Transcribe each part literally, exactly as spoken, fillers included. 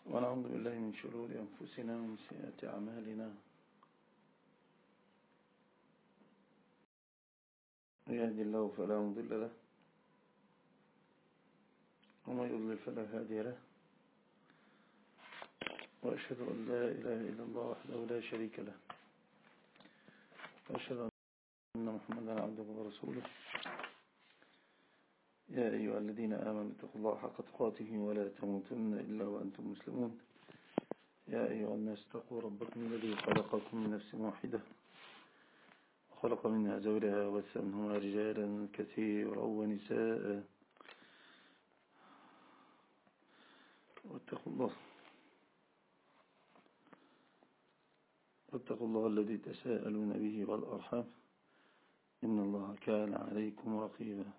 ونعوذ بالله من شرور أنفسنا ومن سيئات أعمالنا. يهدي الله فلا مضل له ومن يضلل فلا هادي له، وأشهد أن لا إله إلا الله وحده لا شريك له، وأشهد أن محمدا عبده ورسوله. يا أيها الذين آمنوا اتقوا الله حق تقاته ولا تموتن إلا وأنتم مسلمون. يا أيها الناس اتقوا ربكم الذي خلقكم من نفس واحدة وخلق منها زوجها وبث منهما رجالا كثيرا ونساء، واتقوا الله واتقوا الله الذي تساءلون به والأرحام إن الله كان عليكم رقيبا.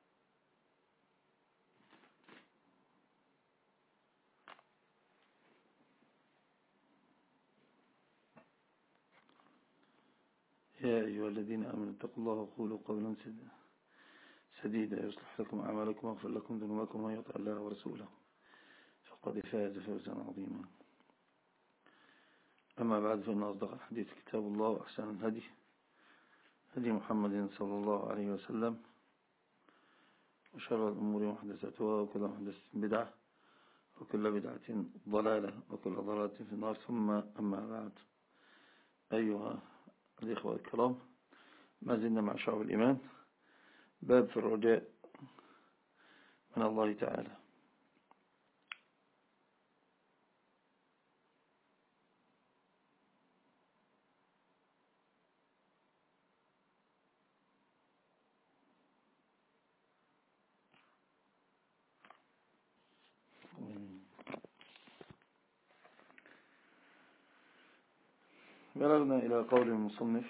يا أيها الذين آمنوا اتقوا الله وقولوا قولا سديدا يصلح لكم أعمالكم ويغفر لكم ذنوبكم ومن يطع الله ورسوله فقد فاز فوزا عظيما. أما بعد، فإن أصدق الحديث كتاب الله، وأحسن الهدي هدي محمد صلى الله عليه وسلم، وشر الأمور محدثاتها، وكل محدثة بدعة، وكل بدعة ضلالة، وكل ضلالة في النار. ثم أما بعد، أيها الإخوة الكرام، ما زلنا مع شعب الإيمان، باب في الرجاء من الله تعالى. بلغنا إلى قول المصنف: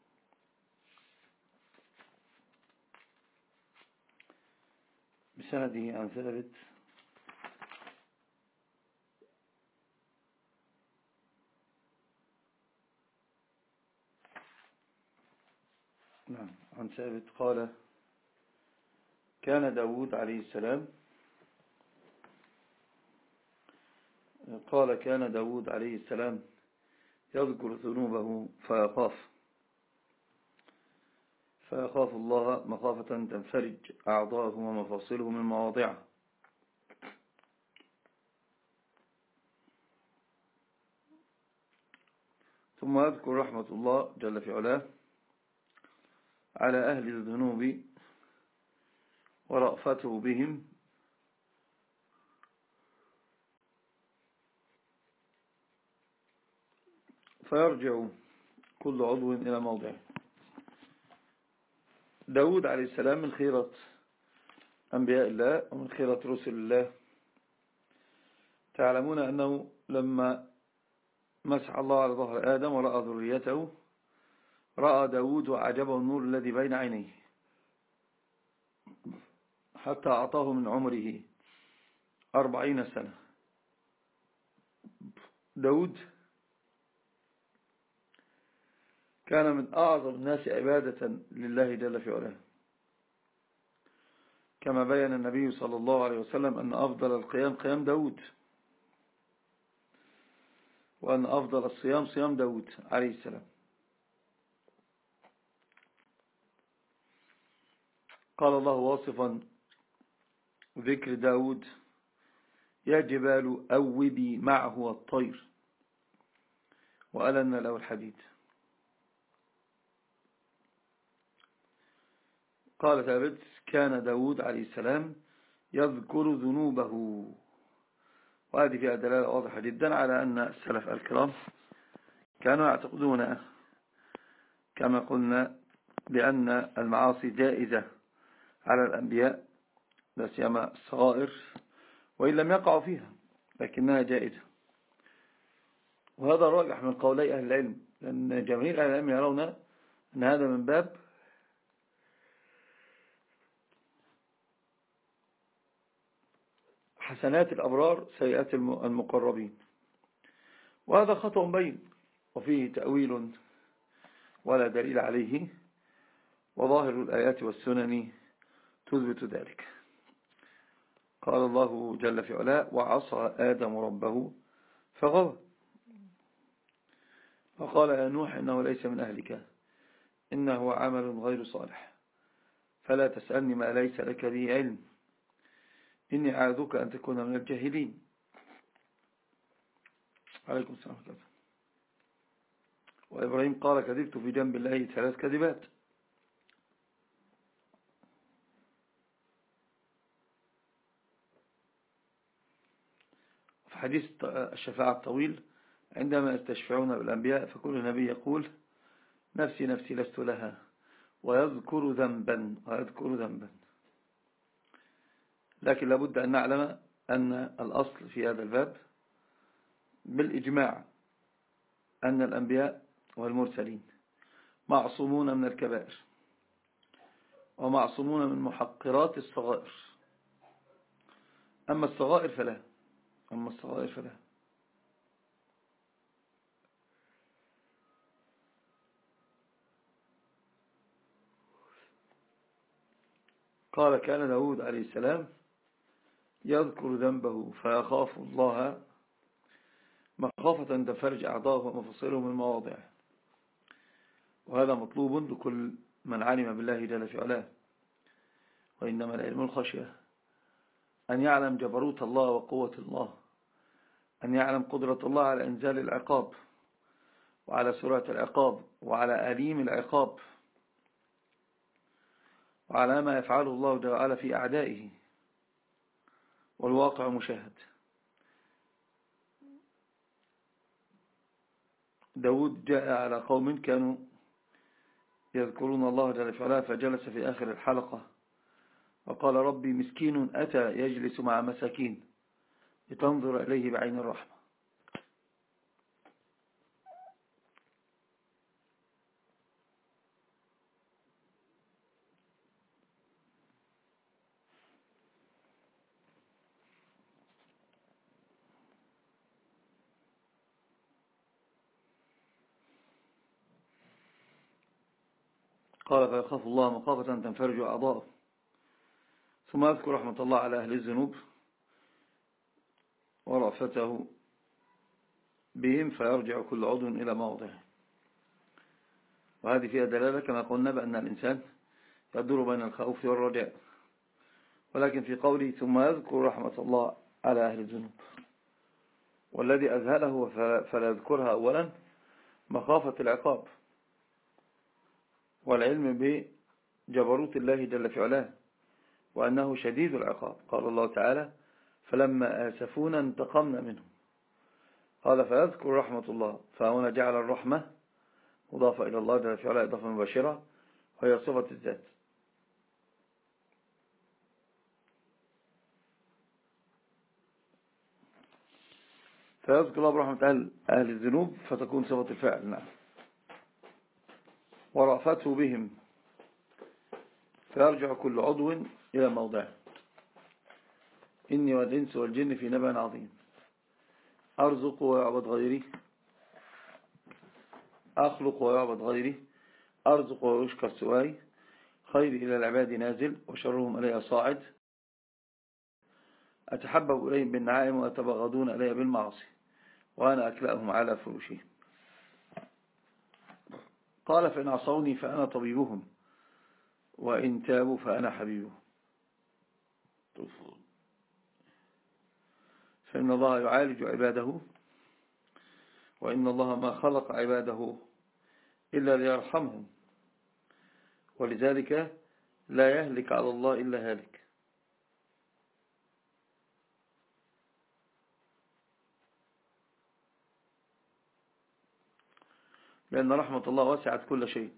بسنده عن ثابت نعم عن ثابت قال: كان داود عليه السلام قال كان داود عليه السلام يذكر ذنوبه فيخاف فيخاف الله مخافة تنفرج أعضاءه ومفاصله من مواضعه، ثم يذكر رحمة الله جل في علاه على أهل الذنوب ورأفته بهم، فيرجع كل عضو إلى موضعه. داود عليه السلام من خيرة أنبياء الله ومن خيرة رسل الله. تعلمون أنه لما مسح الله على ظهر آدم ورأى ذريته، رأى داود وأعجبه النور الذي بين عينيه، حتى أعطاه من عمره أربعين سنة. داود كان من أعظم الناس عبادة لله جل في علاه، كما بين النبي صلى الله عليه وسلم أن أفضل القيام قيام داود، وأن أفضل الصيام صيام داود عليه السلام. قال الله واصفا ذكر داود: يا جبال أوبي معه الطير وألنا له الحديد. قال ثابت: كان داود عليه السلام يذكر ذنوبه. وهذه فيها دلالة واضحة جدا على أن السلف الكرام كانوا يعتقدون كما قلنا بأن المعاصي جائزة على الأنبياء، لا سيما الصغائر، وإن لم يقعوا فيها لكنها جائزة. وهذا راجح من قولي أهل العلم، لأن جميع أهل العلم يرون أن هذا من باب حسنات الأبرار سيئات المقربين، وهذا خطأ بين وفيه تأويل ولا دليل عليه، وظاهر الآيات والسنن تثبت ذلك. قال الله جل في علاه: وعصى آدم ربه فغوى وقال يا نوح إنه ليس من أهلك إنه عمل غير صالح فلا تسألني ما ليس لك به علم إني أعوذك أن تكون من الجاهلين. عليكم السلام عليكم. وإبراهيم قال كذبت في جنب الله ثلاث كذبات. في حديث الشفاعة الطويل عندما يستشفعون بالأنبياء فكل نبي يقول نفسي نفسي لست لها ويذكر ذنبا ويذكر ذنبا. لكن لابد أن نعلم أن الأصل في هذا الباب بالإجماع أن الأنبياء والمرسلين معصومون من الكبائر ومعصومون من محقرات الصغائر. أما الصغائر فلا أما الصغائر فلا قال كان داود عليه السلام يذكر ذنبه فيخاف الله مخافة أن تفرج أعضاءه ومفصله من مواضعه. وهذا مطلوب لكل من علم بالله جل في علاه. وإنما العلم الخشية أن يعلم جبروت الله وقوة الله، أن يعلم قدرة الله على إنزال العقاب وعلى سرعة العقاب وعلى أليم العقاب وعلى ما يفعله الله جل وعلا في أعدائه، والواقع مشاهد. داود جاء على قوم كانوا يذكرون الله جل في علاه فجلس في آخر الحلقة وقال ربي مسكين أتى يجلس مع مساكين لتنظر إليه بعين الرحمة. قال فيخاف الله مخافة تنفرج أعضاؤه. ثم أذكر رحمة الله على أهل الذنوب ورأفته بهم فيرجع كل عضو إلى موضعه. وهذه فيها دلالة كما قلنا بأن الإنسان يدور بين الخوف والرجاء. ولكن في قوله ثم يذكر رحمة الله على أهل الذنوب، والذي أذهله فلا يذكرها أولا مخافة العقاب والعلم بجبروت الله جل في علاه وأنه شديد العقاب. قال الله تعالى فلما آسفونا انتقمنا منهم. قال فيذكر رحمة الله، فهنا جعل الرحمة مضافة إلى الله جل في علاه إضافة مباشرة وهي صفة الذات. فيذكر الله برحمة أهل, أهل الذنوب فتكون صفة الفاعل. نعم. ورأفته بهم فيرجع كل عضو إلى موضعه. إني والإنس والجن في نبأ عظيم أرزق ويعبد غيري أخلق ويعبد غيري أرزق ويشكر سواي خير إلى العباد نازل وشرهم إليها صاعد أتحبب إليهم بالنعائم وأتبغضون إلي بالمعاصي وأنا أكلأهم على فروشهم. قال فإن عصوني فأنا طبيبهم وإن تابوا فأنا حبيبهم. فإن الله يعالج عباده وإن الله ما خلق عباده إلا ليرحمهم ولذلك لا يهلك على الله إلا هالك. لأن رحمة الله وسعت كل شيء.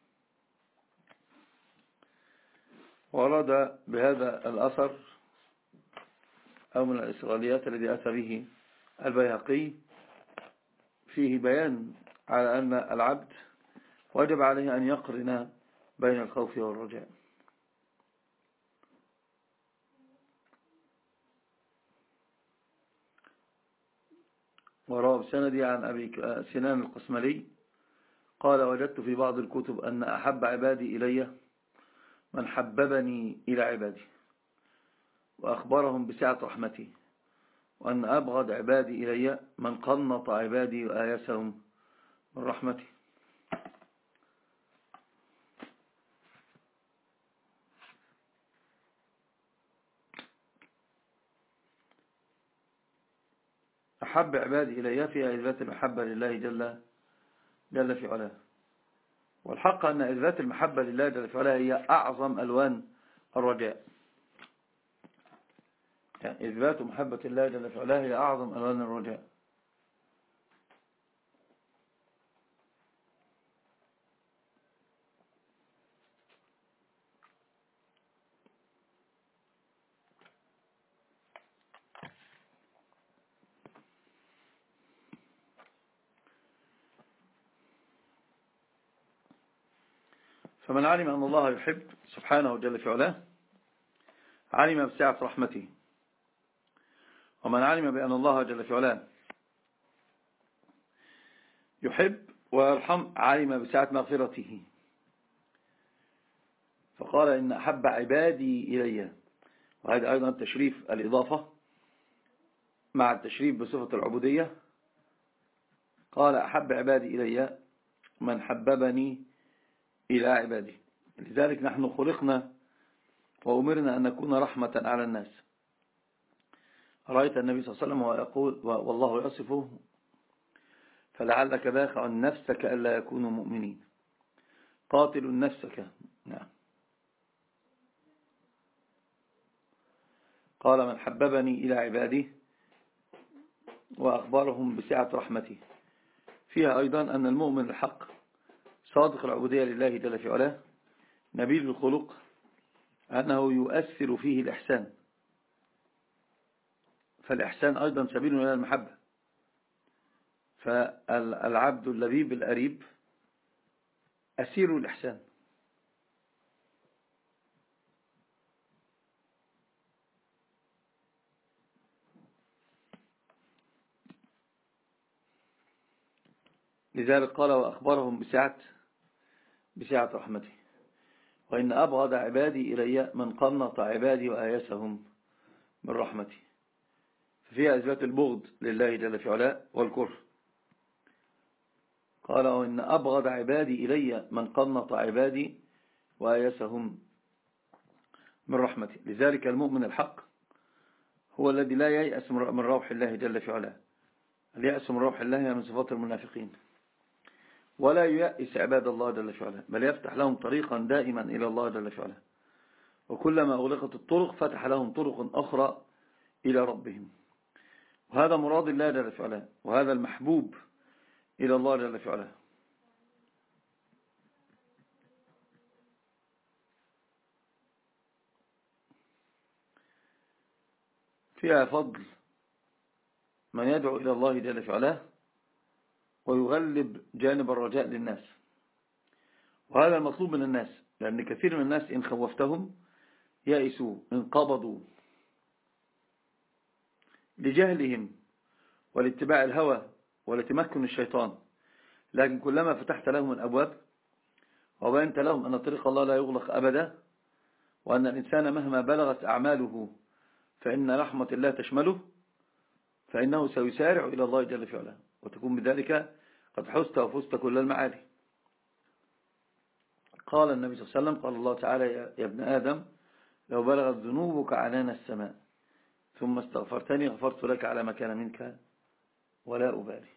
ورد بهذا الأثر أو من الإسرائيليات الذي أتى به البيهقي فيه بيان على أن العبد وجب عليه أن يقرن بين الخوف والرجاء. وروى بسندي عن أبي سنان القسملي قال وجدت في بعض الكتب أن أحب عبادي إلي من حببني إلى عبادي وأخبرهم بسعة رحمتي وأن أبغض عبادي إلي من قنط عبادي وآيسهم من رحمتي. أحب عبادي إلي فيها إثبات المحبة لله جل, جل في علاه. والحق أن إثبات المحبة لله جل في علاه هي أعظم ألوان الرجاء. يعني إثبات محبة الله جل في علاه هي أعظم ألوان الرجاء. فمن علم أن الله يحب سبحانه جل في علاه علم بسعة رحمته، ومن علم بأن الله جل في علاه يحب ويرحم علم بسعة مغفرته. فقال إن أحب عبادي إلي، وهذا أيضا تشريف الإضافة مع التشريف بصفة العبودية. قال أحب عبادي إلي من حببني إلى عبادي. لذلك نحن خلقنا وأمرنا أن نكون رحمة على الناس. رأيت النبي صلى الله عليه وسلم ويقول والله يصفه فلعلك باخع نفسك ألا يكونوا مؤمنين. قاتل نفسك. نعم. قال من حببني إلى عبادي وأخبرهم بسعة رحمته. فيها أيضا أن المؤمن الحق صادق العبودية لله جل في علاه نبيل الخلق، أنه يؤثر فيه الإحسان، فالإحسان أيضا سبيل إلى المحبة. فالعبد اللبيب الأريب أسير الإحسان. لذلك قال وأخبرهم بسعة بسعة رحمته. وإن أبغض عبادي إلي من قنط عبادي وآيسهم من رحمتي. ففيها إثبات البغض لله جل في علاه والكفر. قال وإن أبغض عبادي إلي من قنط عبادي وآيسهم من رحمتي. لذلك المؤمن الحق هو الذي لا ييأس من روح الله جل في علاه. اليأس من روح الله من صفات المنافقين. ولا ييأس عباد الله جل في علاه، بل يفتح لهم طريقا دائما إلى الله جل في علاه. وكلما أغلقت الطرق فتح لهم طرق أخرى إلى ربهم. وهذا مراد الله جل في علاه، وهذا المحبوب إلى الله جل في علاه. فيها فضل من يدعو إلى الله جل في علاه ويغلب جانب الرجاء للناس. وهذا المطلوب من الناس، لأن كثير من الناس إن خوفتهم يأسوا انقبضوا لجهلهم ولاتباع الهوى ولتمكن الشيطان. لكن كلما فتحت لهم الأبواب وبينت لهم أن طريق الله لا يغلق أبدا، وأن الإنسان مهما بلغت أعماله فإن رحمة الله تشمله، فإنه سيسارع إلى الله جل في علاه، وتكون بذلك قد حست وفزت كل المعالي. قال النبي صلى الله عليه وسلم قال الله تعالى يا ابن آدم لو بلغت ذنوبك عنان السماء ثم استغفرتني غفرت لك على ما كان منك ولا أبالي.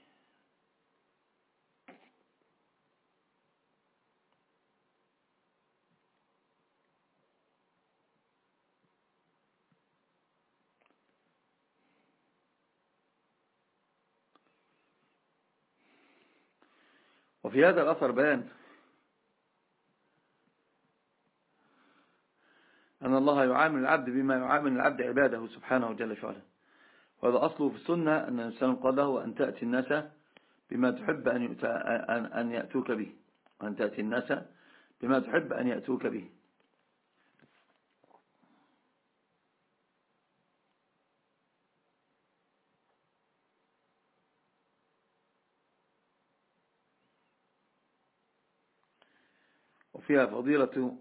وفي هذا الأثر بيان أن الله يعامل العبد بما يعامل العبد عباده سبحانه جل في علاه. وهذا أصله في السنة أن الإنسان قال له أن تأتي الناس بما تحب أن يأتوك به، أن تأتي الناس بما تحب أن يأتوك به. وفيها فضيلة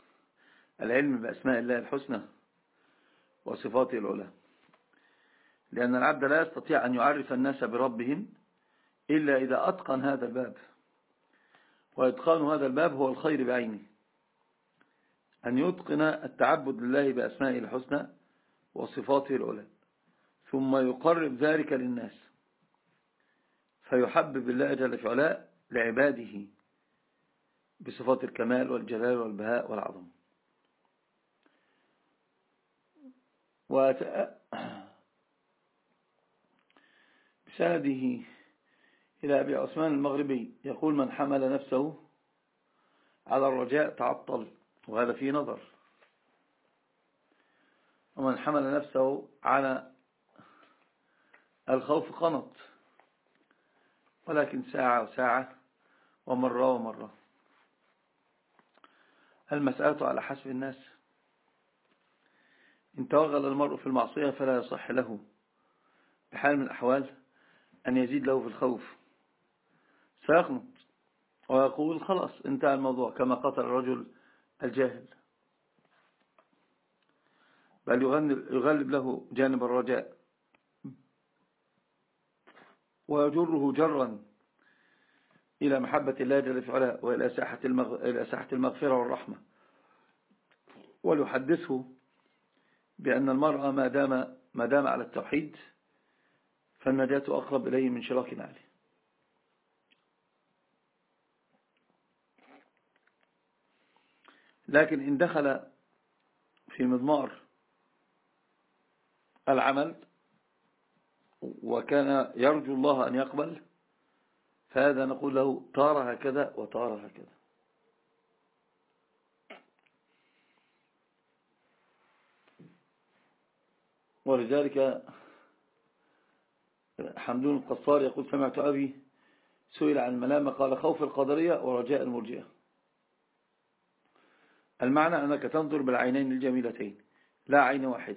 العلم بأسماء الله الحسنى وصفاته العلى. لأن العبد لا يستطيع أن يعرف الناس بربهم إلا إذا أتقن هذا الباب، وإتقان هذا الباب هو الخير بعينه، أن يتقن التعبد لله بأسمائه الحسنى وصفاته العلى، ثم يقرب ذلك للناس فيحبب الله جل في علاه لعباده بصفات الكمال والجلال والبهاء والعظمة. بسنده إلى أبي عثمان المغربي يقول: من حمل نفسه على الرجاء تعطل، وهذا فيه نظر، ومن حمل نفسه على الخوف قنط، ولكن ساعة وساعة ومرة ومرة. المسألة على حسب الناس. إن توغل المرء في المعصية فلا يصح له بحال من الأحوال أن يزيد له في الخوف، سيقنط ويقول خلاص انتهى الموضوع، كما قتل الرجل الجاهل، بل يغلب له جانب الرجاء ويجره جرا إلى محبة الله جل في علاه وإلى ساحة إلى ساحة المغفرة والرحمة، وليحدثه بأن المرء ما دام ما دام على التوحيد فالنجاة أقرب إليه من شراك نعله. لكن إن دخل في مضمار العمل وكان يرجو الله أن يقبل، فهذا نقول له طار هكذا وطار هكذا. ولذلك حمدون القصار يقول: سمعت أبي سئل عن الملامة قال: خوف القدرية ورجاء المرجئة. المعنى أنك تنظر بالعينين الجميلتين لا عين واحدة.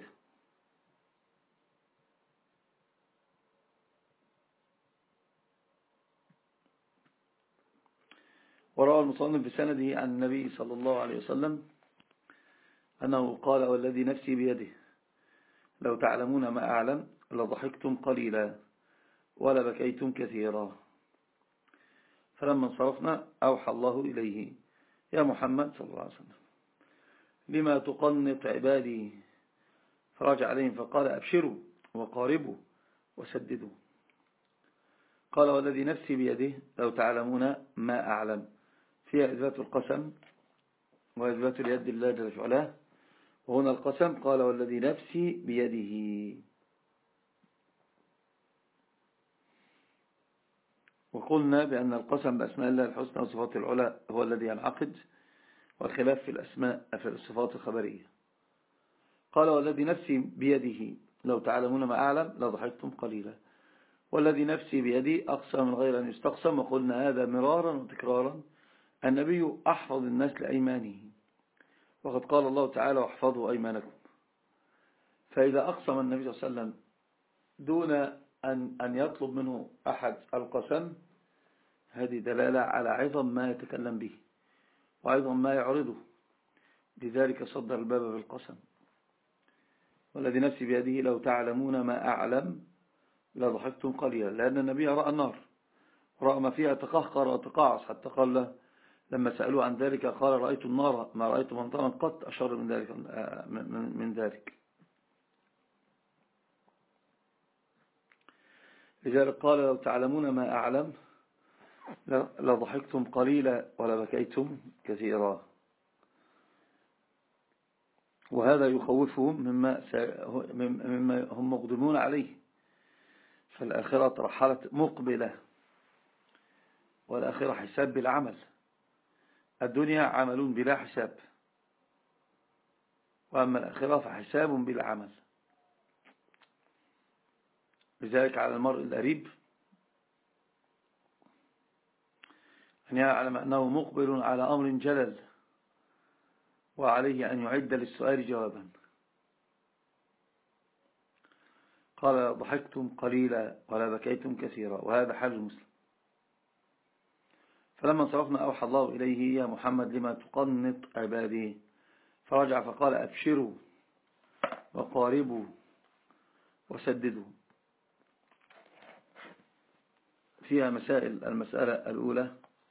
وروى المصنف بسنده عن النبي صلى الله عليه وسلم أنه قال: والذي نفسي بيده لو تعلمون ما أعلم لضحكتم قليلا ولا بكيتم كثيرا. فلما انصرفنا أوحى الله إليه: يا محمد صلى الله عليه وسلم لما تقنط عبادي؟ فرجع عليهم فقال: أبشروا وقاربوا وسددوا. قال: والذي نفسي بيده لو تعلمون ما أعلم، فيها إثبات القسم وإثبات اليد لله جل وعلا، وهنا القسم قال: والذي نفسي بيده. وقلنا بأن القسم بأسماء الله الحسنى وصفات العلى هو الذي ينعقد، والخلاف في الأسماء في الصفات الخبرية. قال: والذي نفسي بيده لو تعلمون ما أعلم لضحكتم قليلا. والذي نفسي بيدي أقسم من غير أن يستقسم، وقلنا هذا مرارا وتكرارا. النبي أحفظ الناس لأيمانه، وقد قال الله تعالى: واحفظوا أيمانكم. فإذا أقسم النبي صلى الله عليه وسلم دون أن أن يطلب منه أحد القسم، هذه دلالة على عظم ما يتكلم به وعظم ما يعرضه، لذلك صدر الباب بالقسم. والذي نفسي بيده لو تعلمون ما أعلم لضحكتم قليلا، لأن النبي رأى النار، رأى ما فيها تقهقر وتقاعس، حتى قال له لما سألوه عن ذلك قال: رأيت النار ما رأيت منطقا قط أشر من ذلك من ذلك لذلك قال: لو تعلمون ما أعلم لضحكتم قليلا ولا بكيتم كثيرا. وهذا يخوفهم مما, مما هم مقدمون عليه، فالآخرة ترحلت مقبلة، والآخرة حساب بالعمل. الدنيا عمل بلا حساب، وأما الآخرة فحساب بالعمل. لذلك على المرء القريب أن يعلم أنه مقبل على أمر جلل، وعليه أن يعد للسؤال جوابا. قال: ضحكتم قليلا ولا بكيتم كثيرا، وهذا حال المسلم. فلما انصرفنا أوحى الله إليه: يا محمد لما تقنط عباده؟ فرجع فقال: أبشروا وقاربوا وسددوا. فيها مسائل. المسألة الأولى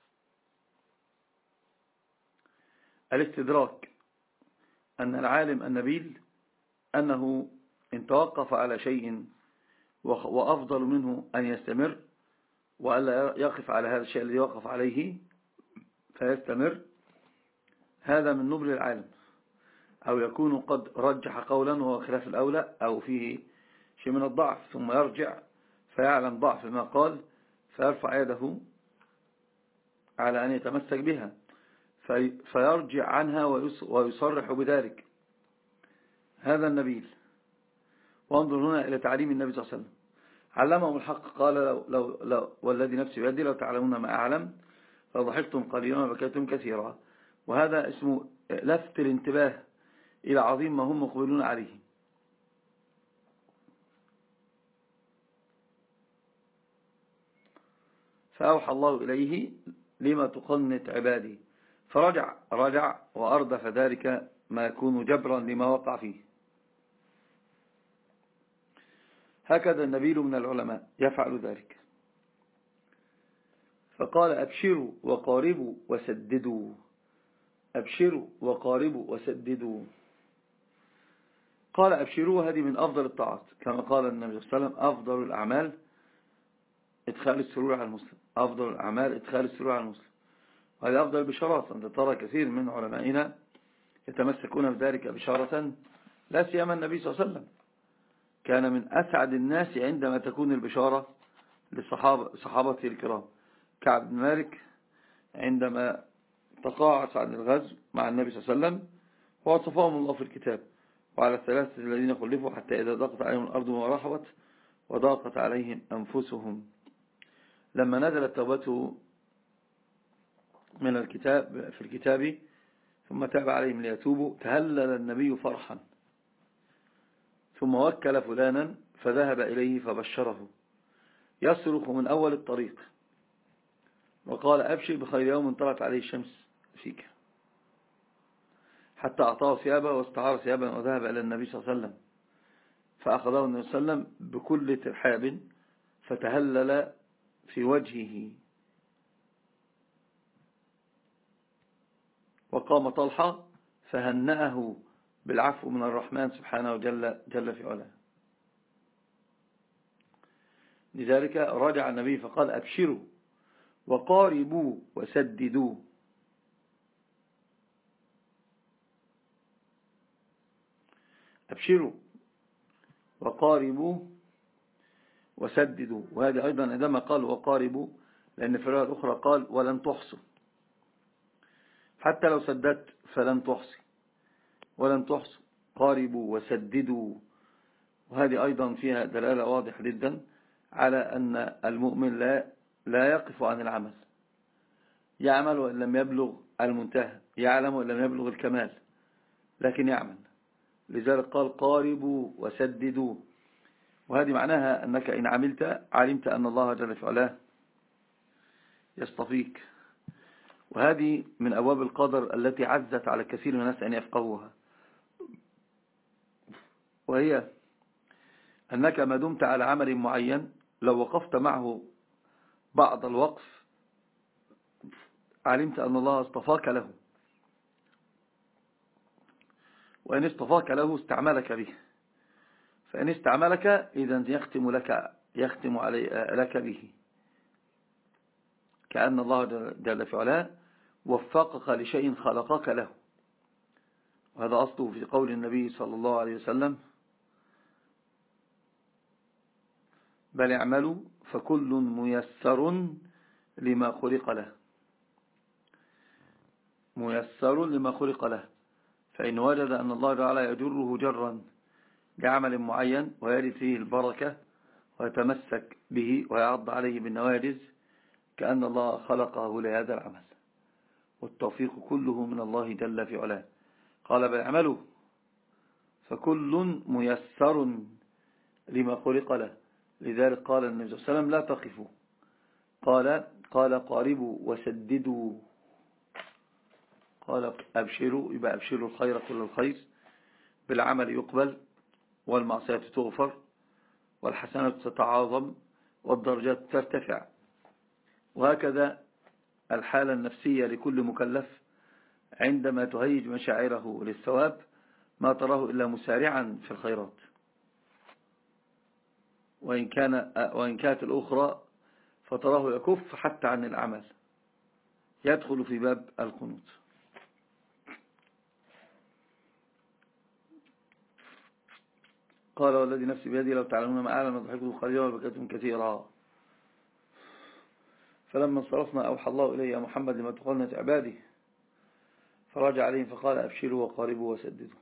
الاستدراك، أن العالم النبيل أنه إن توقف على شيء وأفضل منه أن يستمر وألا يقف على هذا الشيء الذي يوقف عليه فيستمر، هذا من نبل العالم، أو يكون قد رجح قولا وهو خلاف الأولى أو فيه شيء من الضعف، ثم يرجع فيعلم ضعف ما قال فيرفع يده على أن يتمسك بها فيرجع عنها ويصرح بذلك. هذا النبيل. وانظر هنا إلى تعليم النبي صلى الله عليه وسلم، علمهم الحق قال لو لو لو والذي نفسي بيدي لو تعلمون ما أعلم فضحكتم قليلا وبكيتم كثيرا. وهذا اسمه لفت الانتباه إلى عظيم ما هم مقبلون عليه. فأوحى الله إليه لما تقنط عبادي، فرجع رجع وأردف ذلك ما يكون جبرا لما وقع فيه. هكذا النبيل من العلماء يفعل ذلك. فقال أبشروا وقاربوا وسددوا، أبشروا وقاربوا وسددوا. قال أبشروا هذه من أفضل الطاعات، كما قال النبي صلى الله عليه وسلم أفضل الأعمال إدخال السرور على المسلم، أفضل الأعمال إدخال السرور على المسلم. وهذه أفضل بشارات. أنت ترى كثير من علمائنا يتمسكون بذلك بشارة، لا سيما النبي صلى الله عليه وسلم كان من أسعد الناس عندما تكون البشارة للصحابة صحابته الكرام. كعب بن مالك عندما تقاعس عن الغزو مع النبي صلى الله عليه وسلم ووصفهم الله في الكتاب وعلى الثلاثة الذين خلفوا حتى إذا ضاقت عليهم الأرض ورحبت وضاقت عليهم أنفسهم. لما نزلت توبته من الكتاب في الكتاب ثم تاب عليهم ليتوبوا تهلل النبي فرحا، ثم وكل فلانا فذهب إليه فبشره يصرخ من أول الطريق وقال أبشر بخير يوم طلعت عليه الشمس فيك، حتى أعطاه ثيابه واستعار ثيابا وذهب إلى النبي صلى الله عليه وسلم فأخذه النبي صلى الله عليه وسلم بكل ترحاب فتهلل في وجهه. وقام طلحة فهنأه بالعفو من الرحمن سبحانه وجل جل في علاه. لذلك رجع النبي فقال أبشروا وقاربوا وسددوا. أبشروا وقاربوا وسددوا. وهذا أيضا عندما قال وقاربوا لأن في الرواية الأخرى قال ولن تحصوا، حتى لو سددت فلن تحصي ولن تحصوا. قاربوا وسددوا. وهذه أيضا فيها دلالة واضحة جدا على أن المؤمن لا لا يقف عن العمل، يعمل وإن لم يبلغ المنتهى، يعلم وإن لم يبلغ الكمال لكن يعمل. لذلك قال قاربوا وسددوا. وهذه معناها أنك إن عملت علمت أن الله جل في علاه يصطفيك. وهذه من أبواب القدر التي عزت على كثير من الناس أن يفقهوها، وهي أنك ما دمت على عمل معين لو وقفت معه بعض الوقف علمت أن الله اصطفاك له، وإن اصطفاك له استعملك به، فإن استعملك إذن يختم لك يختم علي لك به، كأن الله جل في علاه وفقك لشيء خلقك له. وهذا أصله في قول النبي صلى الله عليه وسلم بل اعملوا فكل ميسر لما خلق له، ميسر لما خلق له. فإن وجد أن الله تعالى يجره جرا لعمل معين ويرد فيه البركة ويتمسك به ويعض عليه بالنواجز كأن الله خلقه لهذا العمل، والتوفيق كله من الله جل في علاه. قال بل اعملوا فكل ميسر لما خلق له. لذلك قال النبي صلى الله عليه وسلم لا تقفوا، قال قال قاربوا وسددوا. قال أبشروا، يبقى أبشروا الخير كل الخير، بالعمل يقبل والمعصية تغفر والحسنات تتعاظم والدرجات ترتفع. وهكذا الحالة النفسية لكل مكلف عندما تهيج مشاعره للثواب ما تراه إلا مسارعا في الخيرات، وإن, كان وإن كانت الأخرى فتراه يكف حتى عن الأعمال، يدخل في باب القنوط. قال والذي نفسي بيدي لو تعلمون ما أعلم ضحكتم قليلا وبكيتم كثيرا. فلما انصرفنا أوحى الله إلي يا محمد لما تقولنا عبادي، فراجع عليهم فقال أبشروا وقاربوا وسددوا.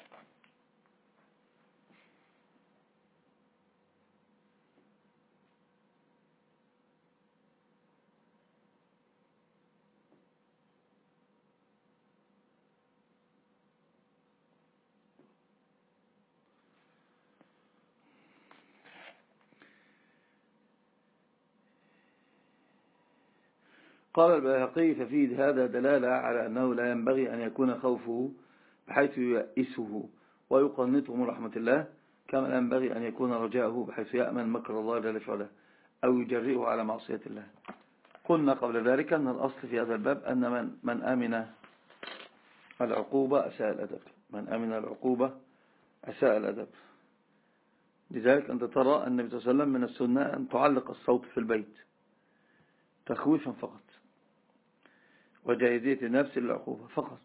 قال البيهقي ففيه هذا دلالة على أنه لا ينبغي أن يكون خوفه بحيث يئسه ويقنطه من رحمة الله، كما لا ينبغي أن يكون رجاءه بحيث يأمن مكر الله جل وعلا أو يجرئه على معصية الله. قلنا قبل ذلك أن الأصل في هذا الباب أن من, من أمن العقوبة أساء الأدب، من أمن العقوبة أساء الأدب. لذلك أنت ترى النبي صلى الله عليه وسلم من السنة أن تعلق الصوت في البيت تخويفا فقط، وجاهزية النفس للعقوبة فقط.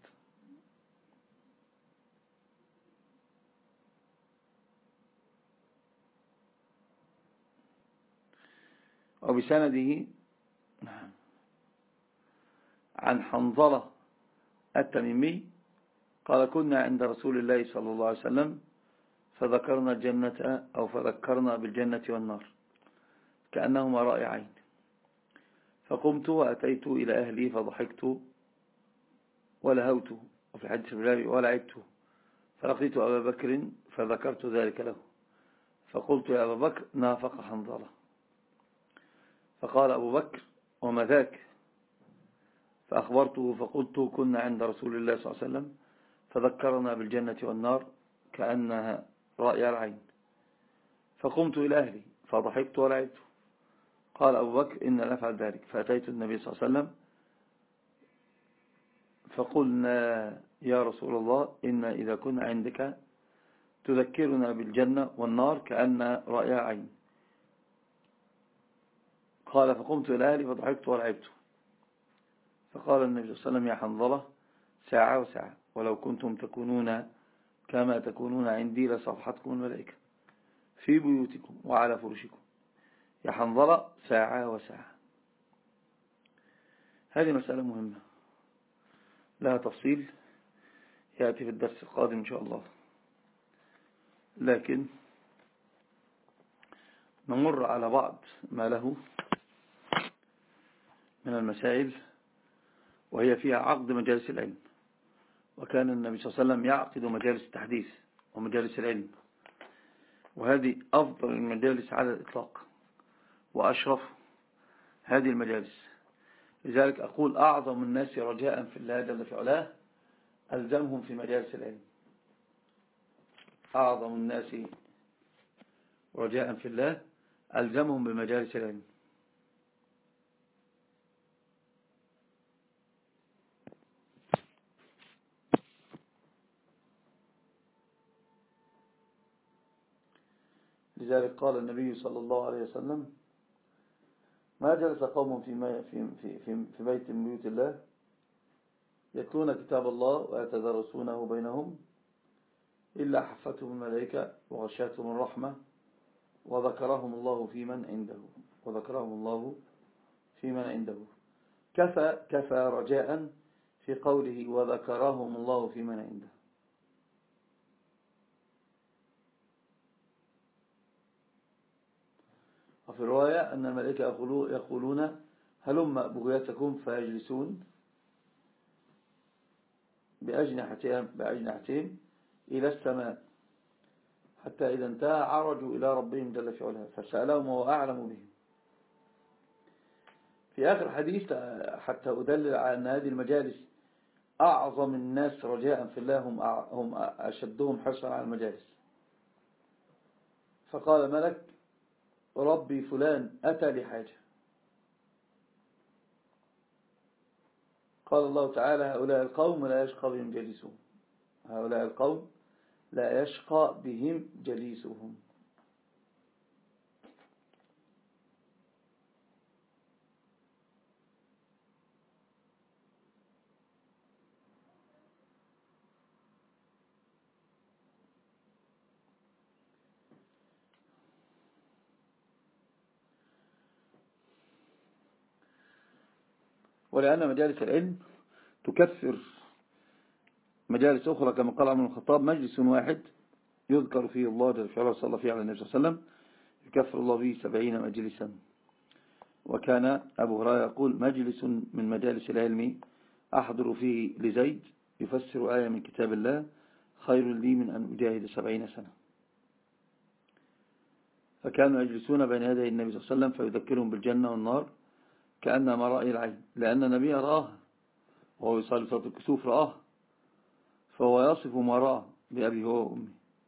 وبسنده عن حنظلة التميمي قال كنا عند رسول الله صلى الله عليه وسلم فذكرنا الجنة أو فذكرنا بالجنة والنار كأنهما رائعين، فقمت وأتيت إلى أهلي فضحكت ولهوت، وفي الحديث الرابع ولعبت، فلقيت أبا بكر فذكرت ذلك له فقلت يا أبا بكر نافق حنظلة، فقال أبو بكر وما ذاك؟ فأخبرته فقلت كنا عند رسول الله صلى الله عليه وسلم فذكرنا بالجنة والنار كأنها رأي العين، فقمت إلى أهلي فضحكت ولعبت. قال أبو بكر إن نفعل ذلك، فأتيت النبي صلى الله عليه وسلم فقلنا يا رسول الله إن إذا كنا عندك تذكرنا بالجنة والنار كأن رأي عين. قال فقمت إلى أهلي فضحكت ولعبت. فقال النبي صلى الله عليه وسلم يا حنظلة ساعة وساعة، ولو كنتم تكونون كما تكونون عندي لصفحتكم الملائكة في بيوتكم وعلى فرشكم. يا حنظلة ساعة وساعة. هذه مسألة مهمة لها تفصيل يأتي في الدرس القادم إن شاء الله، لكن نمر على بعض ما له من المسائل وهي فيها عقد مجالس العلم. وكان النبي صلى الله عليه وسلم يعقد مجالس التحديث ومجالس العلم، وهذه أفضل المجالس على الإطلاق وأشرف هذه المجالس. لذلك أقول أعظم الناس رجاء في الله جل في علاه ألزمهم في مجالس العلم. أعظم الناس رجاء في الله ألزمهم بمجالس العلم. لذلك قال النبي صلى الله عليه وسلم ما جلس قوم في, في, في, في, في بيت من بيوت الله يتلون كتاب الله ويتدرسونه بينهم إلا حفتهم الملائكة وغشاتهم الرحمة وذكرهم الله في من عنده وذكرهم الله في من عنده. كفى كفى رجاء في قوله وذكرهم الله في من عنده. وفي رواية أن الملائكة يقولون هلم بغيتكم فيجلسون بأجنحتهم, بأجنحتهم إلى السماء حتى إذا انتهى عرجوا إلى ربهم جل في علاه فسألهم وهو أعلم بهم. في آخر حديث حتى أدلل على أن هذه المجالس أعظم الناس رجاء في الله هم, هم أشدهم حرصا على المجالس. فقال ملك ربي فلان أتى لحاجة قال الله تعالى هؤلاء القوم لا يشقى بهم جليسهم، هؤلاء القوم لا يشقى بهم جليسهم. ولأن مجالس العلم تكفر مجالس أخرى، كما قال عمر بن الخطاب مجلس واحد يذكر فيه الله جل وعلا صلى فيه على النبي صلى الله عليه وسلم يكفر الله به سبعين مجلسا. وكان أبو هريرة يقول مجلس من مجالس العلم أحضر فيه لزيد يفسر آية من كتاب الله خير لي من أن أجاهد سبعين سنة. فكانوا يجلسون بين يدي النبي صلى الله عليه وسلم فيذكرهم بالجنة والنار كأنما رأي العين، لأن النبي رآه وهو يصلي صلاة الكسوف رآه، فهو يصف ما رأى بأبي هو وأمي.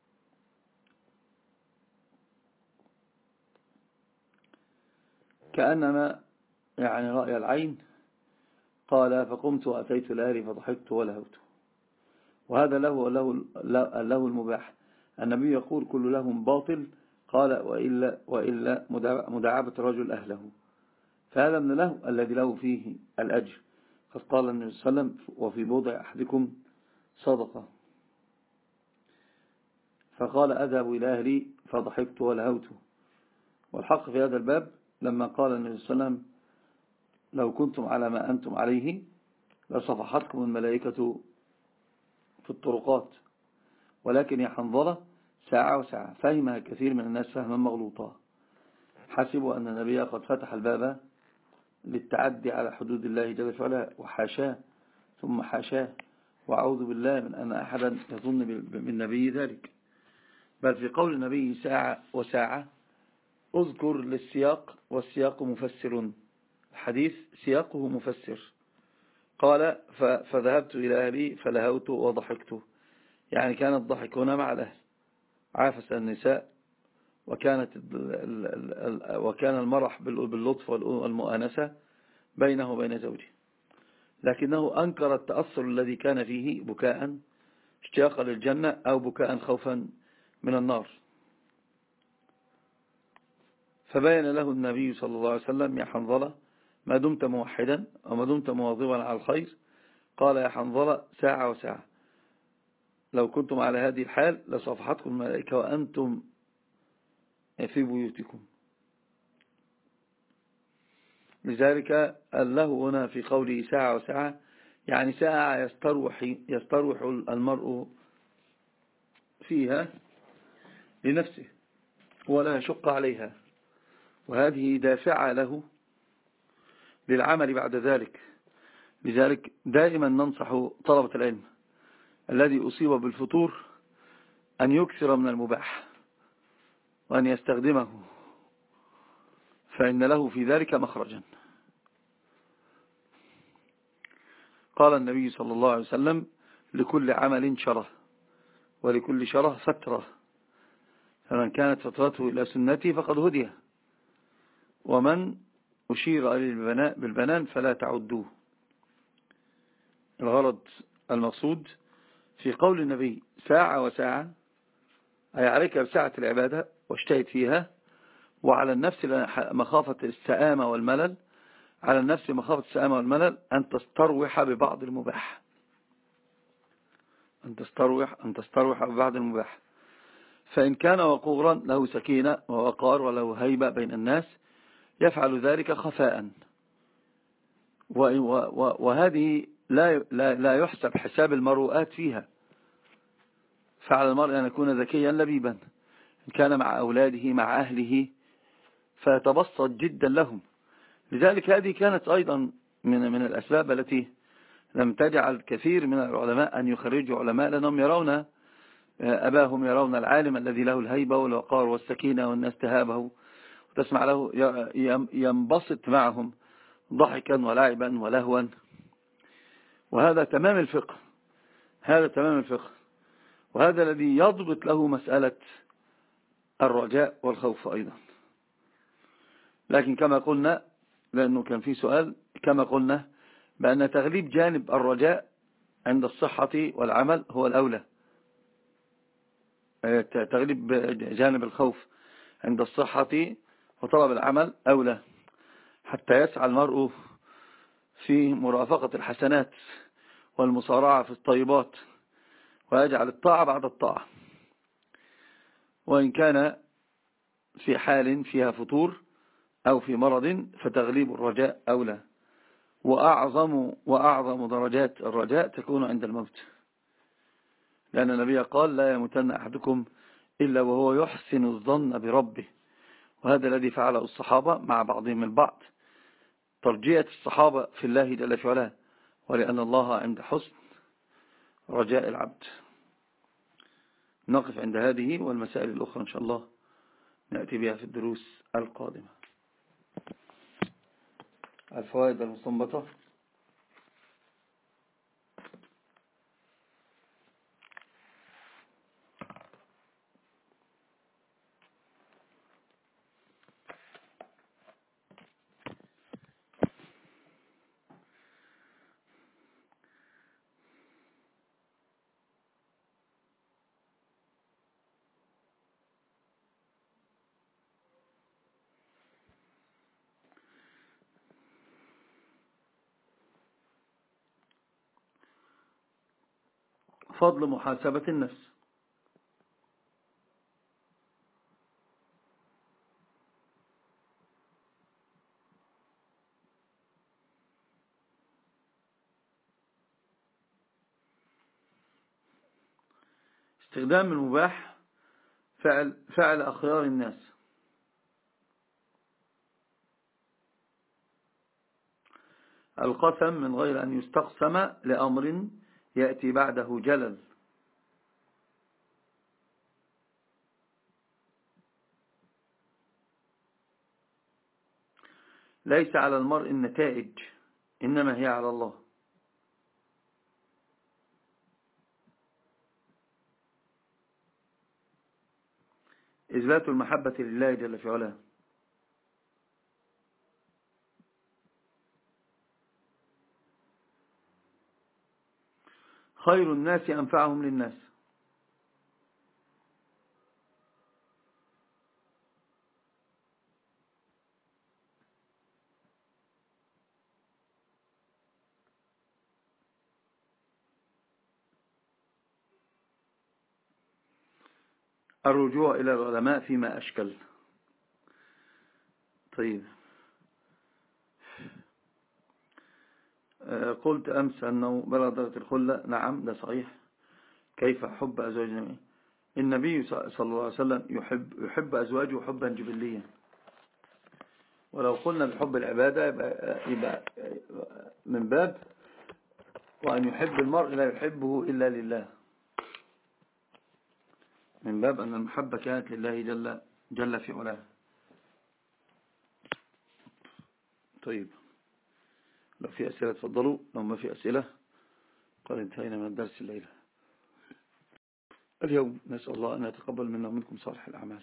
كأنما يعني رأي العين. قال فقمت وأتيت الآلي فضحكت ولهوت. وهذا له له له المباح. النبي يقول كل لهم باطل، قال وإلا, وإلا مداعبة الرجل أهله، فهذا من له الذي له فيه الأجر. قد قال النبي صلى الله عليه وسلم وفي بضع أحدكم صدقة. فقال أذهب إلى أهلي فضحكت ولهوت. والحق في هذا الباب لما قال النبي صلى الله عليه وسلم لو كنتم على ما أنتم عليه لصفحتكم الملائكة في الطرقات، ولكن يا حنظلة ساعة وساعة فهمها كثير من الناس فهما مغلوطا، حسبوا أن النبي قد فتح الباب للتعدي على حدود الله جل وعلا، وحاشاه ثم حاشاه، وأعوذ بالله من أن أحدا يظن بالنبي ذلك. بل في قول النبي ساعة وساعة أذكر للسياق، والسياق مفسر، الحديث سياقه مفسر. قال فذهبت إلى أهلي فلهوت وضحكت، يعني كان الضحك هنا مع الأهل، عافس النساء، وكانت وكان المرح باللطف والمؤانسة بينه وبين زوجه، لكنه أنكر التأثر الذي كان فيه بكاء اشتياقا للجنة أو بكاء خوفا من النار. فبين له النبي صلى الله عليه وسلم يا حنظلة ما دمت موحدا وما دمت مواظبا على الخير، قال يا حنظلة ساعة وساعة لو كنتم على هذه الحال لصفحتكم الملائكة وأنتم في بيوتكم. لذلك له هنا في قوله ساعة وساعة يعني ساعة يستروح, يستروح المرء فيها لنفسه ولا يشق عليها، وهذه دافعة له للعمل بعد ذلك. لذلك دائما ننصح طلبة العلم الذي أصيب بالفتور أن يكثر من المباح وأن يستخدمه، فإن له في ذلك مخرجا. قال النبي صلى الله عليه وسلم لكل عمل شره ولكل شره فترة، فمن كانت فترته إلى سنتي فقد هدي، ومن أشير إليه بالبنان فلا تعدوه. الغرض المقصود في قول النبي ساعة وساعة أي عليك بساعة العبادة واجتهد فيها، وعلى النفس مخافة السآمة والملل، على النفس مخافة السآمة والملل أن تستروح ببعض المباح، أن تستروح أن تستروح ببعض المباح. فإن كان وقورا له سكينة ووقار وله هيبة بين الناس يفعل ذلك خفاء، وهذه لا لا يحسب حساب المروءات فيها. فعلى المرء أن يكون ذكيا لبيبا إن كان مع أولاده مع أهله فيتبسط جدا لهم. لذلك هذه كانت أيضا من من الأسباب التي لم تجعل كثير من العلماء أن يخرجوا علماء، لأنهم يرون أباهم، يرون العالم الذي له الهيبة والوقار والسكينة والناس تهابه وتسمع له ينبسط معهم ضحكا ولعبا ولهوا. وهذا تمام الفقه، هذا تمام الفقه، وهذا الذي يضبط له مسألة الرجاء والخوف أيضا. لكن كما قلنا، لأنه كان في سؤال، كما قلنا بأن تغليب جانب الرجاء عند الصحة والعمل هو الأولى، تغليب جانب الخوف عند الصحة وطلب العمل أولى، حتى يسعى المرء في مرافقة الحسنات والمصارعة في الطيبات، ويجعل الطاعة بعد الطاعة، وإن كان في حال فيها فطور أو في مرض فتغليب الرجاء أولى. وأعظم, وأعظم درجات الرجاء تكون عند الموت، لأن النبي قال لا يموتن أحدكم إلا وهو يحسن الظن بربه، وهذا الذي فعله الصحابة مع بعضهم البعض، ترجية الصحابة في الله جل في علاه، ولأن الله عند حسن رجاء العبد. نقف عند هذه والمسائل الأخرى إن شاء الله نأتي بها في الدروس القادمة. الفوائد المستنبطة: فضل محاسبة النفس. استخدام المباح فعل, فعل أخيار الناس. القسم من غير أن يستقسم لأمر يأتي بعده جلل. ليس على المرء النتائج، إنما هي على الله. إثبات المحبة لله جل في علاه. خير الناس أنفعهم للناس. الرجوع إلى العلماء فيما أشكل. طيب، قلت أمس أنه بلغ درجة الخلة. نعم، ده صحيح. كيف حب أزواج النبي؟ النبي صلى الله عليه وسلم يحب, يحب أزواجه حبا جبليا، ولو قلنا بحب العبادة يبقى, يبقى من باب وأن يحب المرء لا يحبه إلا لله، من باب أن المحبة كانت لله جل, جل في علاه. طيب، لو في أسئلة تفضلوا، لو ما في أسئلة قد انتهينا من الدرس الليلة. اليوم نسأل الله أن يتقبل منا ومنكم صالح الأعمال.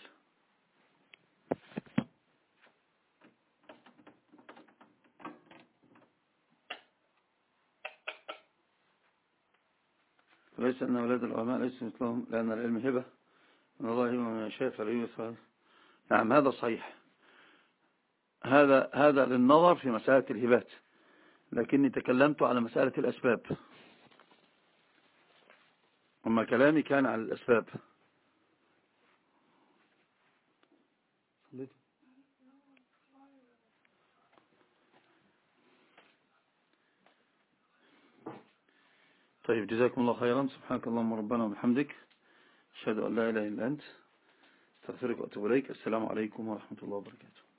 وليس أن أولاد العلماء ليس مثلهم، لأن العلم هبة من الله، هبة من يشاء فلا يوسع. نعم، هذا صحيح. هذا هذا للنظر في مسألة الهبات، لكني تكلمت على مسألة الأسباب، أما كلامي كان على الأسباب. طيب، جزاكم الله خيرا. سبحانك اللهم ربنا وبحمدك، أشهد أن لا إله إلا أنت، استغفرك وأتوب إليك. السلام عليكم ورحمة الله وبركاته.